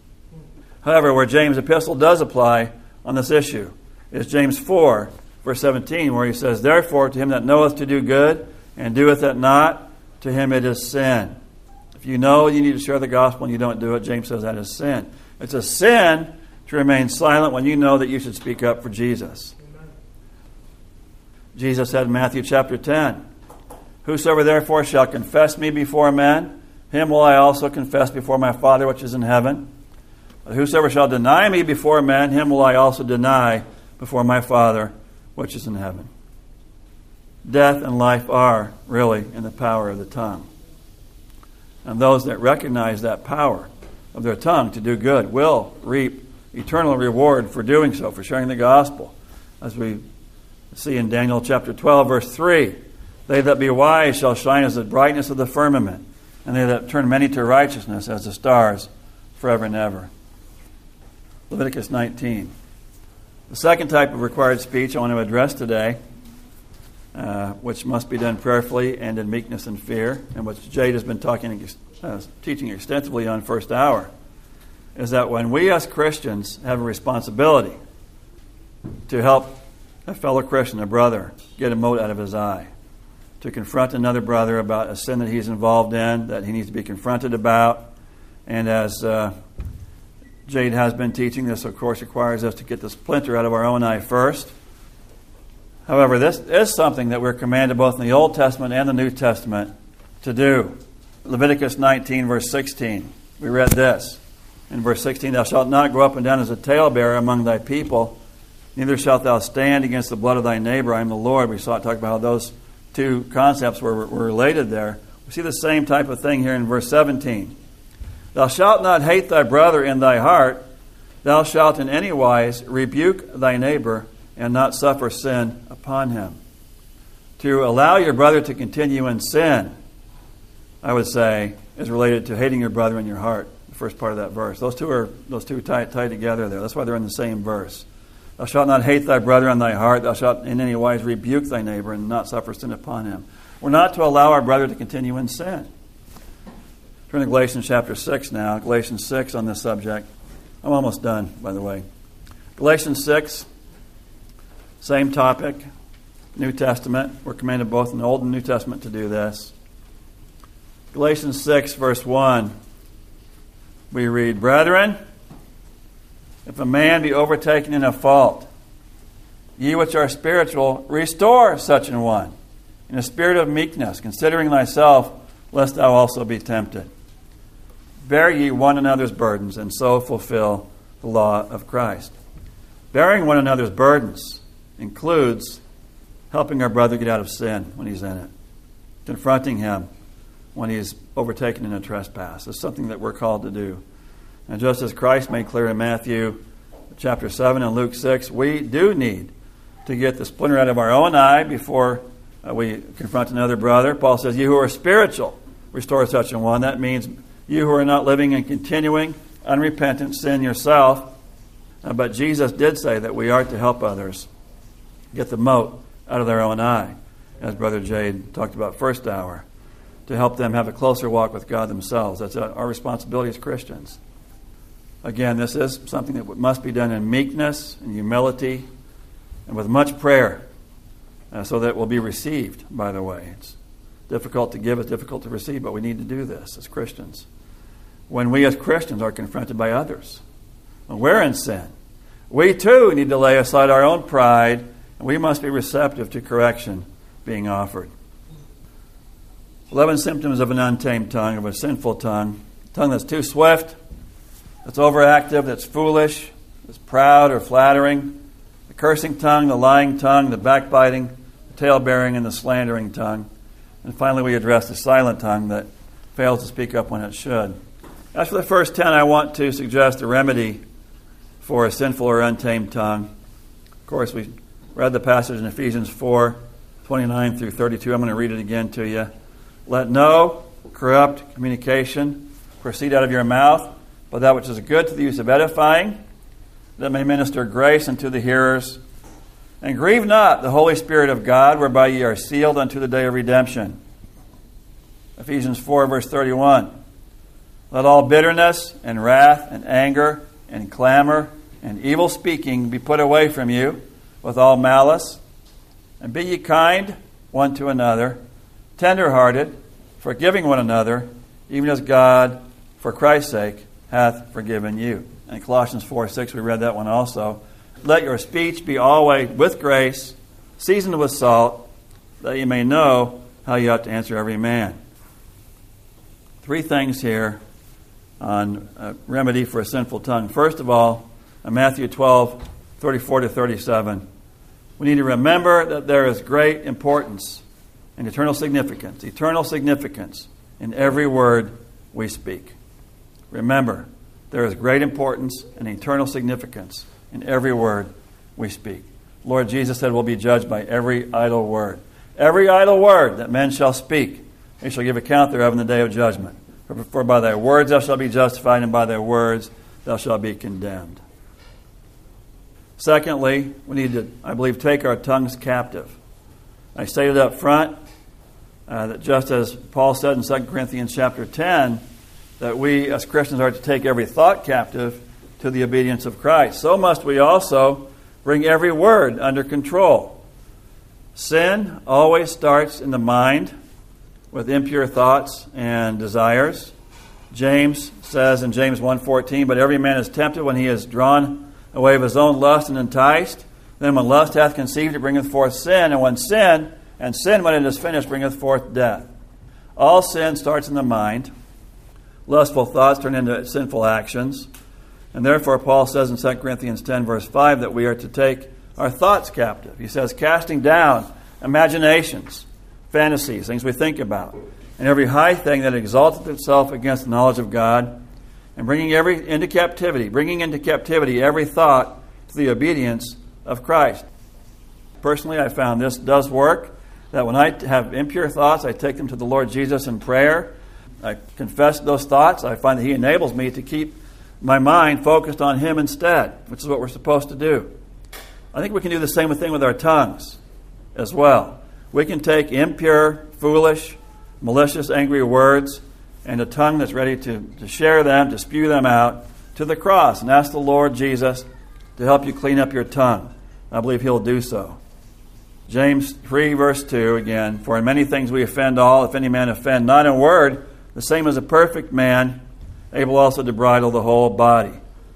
[SPEAKER 1] However, where James' epistle does apply on this issue is James four, verse seventeen, where he says, "Therefore, to him that knoweth to do good, and doeth it not, to him it is sin." If you know you need to share the gospel and you don't do it, James says that is sin. It's a sin to remain silent when you know that you should speak up for Jesus. Amen. Jesus said in Matthew chapter ten, "Whosoever therefore shall confess me before men, him will I also confess before my Father which is in heaven. But whosoever shall deny me before men, him will I also deny before my Father which is in heaven." Death and life are really in the power of the tongue. And those that recognize that power of their tongue to do good will reap eternal reward for doing so, for sharing the gospel. As we see in Daniel chapter twelve, verse three, "They that be wise shall shine as the brightness of the firmament, and they that turn many to righteousness as the stars forever and ever." Leviticus nineteen. The second type of required speech I want to address today, uh, which must be done prayerfully and in meekness and fear, and which Jade has been talking, uh, teaching extensively on first hour, is that when we as Christians have a responsibility to help a fellow Christian, a brother, get a mote out of his eye. To confront another brother about a sin that he's involved in, that he needs to be confronted about. And as uh, Jade has been teaching, this of course requires us to get the splinter out of our own eye first. However, this is something that we're commanded both in the Old Testament and the New Testament to do. Leviticus nineteen, verse sixteen. We read this. In verse sixteen, thou shalt not go up and down as a talebearer among thy people, neither shalt thou stand against the blood of thy neighbor. I am the Lord. We saw it talk about how those two concepts were, were related there. We see the same type of thing here in verse seventeen. Thou shalt not hate thy brother in thy heart. Thou shalt in any wise rebuke thy neighbor and not suffer sin upon him. To allow your brother to continue in sin, I would say, is related to hating your brother in your heart. The first part of that verse. Those two are those two tied, tied together there. That's why they're in the same verse. Thou shalt not hate thy brother in thy heart. Thou shalt in any wise rebuke thy neighbor and not suffer sin upon him. We're not to allow our brother to continue in sin. Turn to Galatians chapter six now. Galatians six on this subject. I'm almost done, by the way. Galatians six, same topic, New Testament. We're commanded both in the Old and New Testament to do this. Galatians six, verse one. We read, Brethren, if a man be overtaken in a fault, ye which are spiritual, restore such an one, in a spirit of meekness, considering thyself, lest thou also be tempted. Bear ye one another's burdens, and so fulfill the law of Christ. Bearing one another's burdens includes helping our brother get out of sin when he's in it, confronting him when he's overtaken in a trespass. It's something that we're called to do. And just as Christ made clear in Matthew chapter seven and Luke six, we do need to get the splinter out of our own eye before uh, we confront another brother. Paul says, you who are spiritual, restore such an one. That means you who are not living in continuing unrepentant sin yourself. Uh, but Jesus did say that we are to help others get the mote out of their own eye, as Brother Jade talked about first hour, to help them have a closer walk with God themselves. That's our responsibility as Christians. Again, this is something that must be done in meekness and humility and with much prayer, uh, so that it will be received, by the way. It's difficult to give, it's difficult to receive, but we need to do this as Christians. When we as Christians are confronted by others, when we're in sin, we too need to lay aside our own pride, and we must be receptive to correction being offered. Eleven symptoms of an untamed tongue, of a sinful tongue. A tongue that's too swift, that's overactive, that's foolish, that's proud or flattering. The cursing tongue, the lying tongue, the backbiting, the tale-bearing, and the slandering tongue. And finally, we address the silent tongue that fails to speak up when it should. As for the first ten, I want to suggest a remedy for a sinful or untamed tongue. Of course, we read the passage in Ephesians four, twenty-nine through thirty-two. I'm going to read it again to you. Let no corrupt communication proceed out of your mouth, but that which is good to the use of edifying, that may minister grace unto the hearers. And grieve not the Holy Spirit of God, whereby ye are sealed unto the day of redemption. Ephesians four, verse thirty-one. Let all bitterness and wrath and anger and clamor and evil speaking be put away from you with all malice. And be ye kind one to another, tender-hearted, forgiving one another, even as God, for Christ's sake, hath forgiven you. And Colossians four six, we read that one also. Let your speech be always with grace, seasoned with salt, that you may know how you ought to answer every man. Three things here on a remedy for a sinful tongue. First of all, in Matthew twelve, thirty-four to thirty-seven, we need to remember that there is great importance and eternal significance, eternal significance in every word we speak. Remember, there is great importance and eternal significance in every word we speak. Lord Jesus said we'll be judged by every idle word. Every idle word that men shall speak, they shall give account thereof in the day of judgment. For, for by thy words thou shalt be justified, and by thy words thou shalt be condemned. Secondly, we need to, I believe, take our tongues captive. I stated up front uh, that just as Paul said in Second Corinthians chapter ten, that we as Christians are to take every thought captive to the obedience of Christ. So must we also bring every word under control. Sin always starts in the mind with impure thoughts and desires. James says in James one fourteen, but every man is tempted when he is drawn away of his own lust and enticed. Then when lust hath conceived, it bringeth forth sin. And when sin, and sin when it is finished, bringeth forth death. All sin starts in the mind. Lustful thoughts turn into sinful actions. And therefore, Paul says in Second Corinthians ten, verse five, that we are to take our thoughts captive. He says, casting down imaginations, fantasies, things we think about, and every high thing that exalteth itself against the knowledge of God, and bringing every into captivity, bringing into captivity every thought to the obedience of Christ. Personally, I found this does work, that when I have impure thoughts, I take them to the Lord Jesus in prayer. I confess those thoughts. I find that He enables me to keep my mind focused on Him instead, which is what we're supposed to do. I think we can do the same thing with our tongues as well. We can take impure, foolish, malicious, angry words and a tongue that's ready to, to share them, to spew them out, to the cross and ask the Lord Jesus to help you clean up your tongue. I believe He'll do so. James three, verse two, again, for in many things we offend all. If any man offend not in word, the same as a perfect man, able also to bridle the whole body.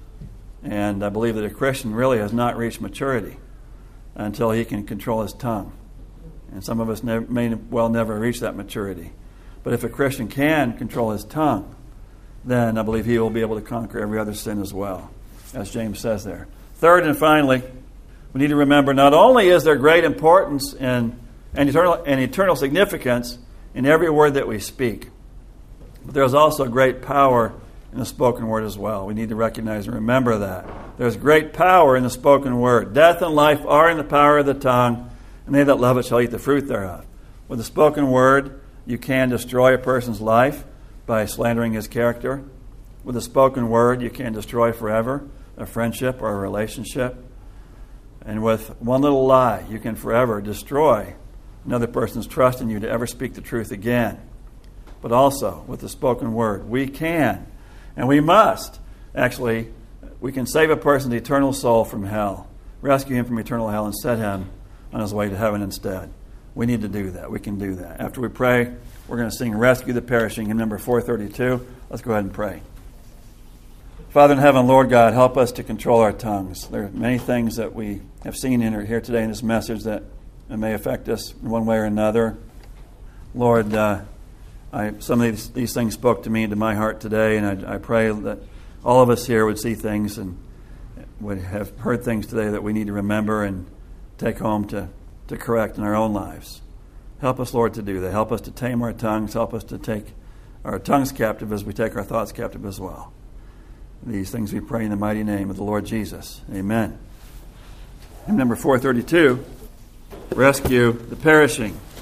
[SPEAKER 1] And I believe that a Christian really has not reached maturity until he can control his tongue. And some of us never, may well never reach that maturity. But if a Christian can control his tongue, then I believe he will be able to conquer every other sin as well, as James says there. Third and finally, we need to remember not only is there great importance and, and, eternal, and eternal significance in every word that we speak, but there's also great power in the spoken word as well. We need to recognize and remember that. There's great power in the spoken word. Death and life are in the power of the tongue, and they that love it shall eat the fruit thereof. With the spoken word, you can destroy a person's life by slandering his character. With the spoken word, you can destroy forever a friendship or a relationship. And with one little lie, you can forever destroy another person's trust in you to ever speak the truth again. But also, with the spoken word, we can, and we must, actually, we can save a person's eternal soul from hell, rescue him from eternal hell, and set him on his way to heaven instead. We need to do that. We can do that. After we pray, we're going to sing Rescue the Perishing in number four thirty-two. Let's go ahead and pray. Father in heaven, Lord God, help us to control our tongues. There are many things that we have seen in or here today in this message that may affect us in one way or another. Lord, uh, I, some of these, these things spoke to me, to my heart today, and I, I pray that all of us here would see things and would have heard things today that we need to remember and take home to, to correct in our own lives. Help us, Lord, to do that. Help us to tame our tongues. Help us to take our tongues captive as we take our thoughts captive as well. These things we pray in the mighty name of the Lord Jesus. Amen. And number four thirty-two, rescue the perishing.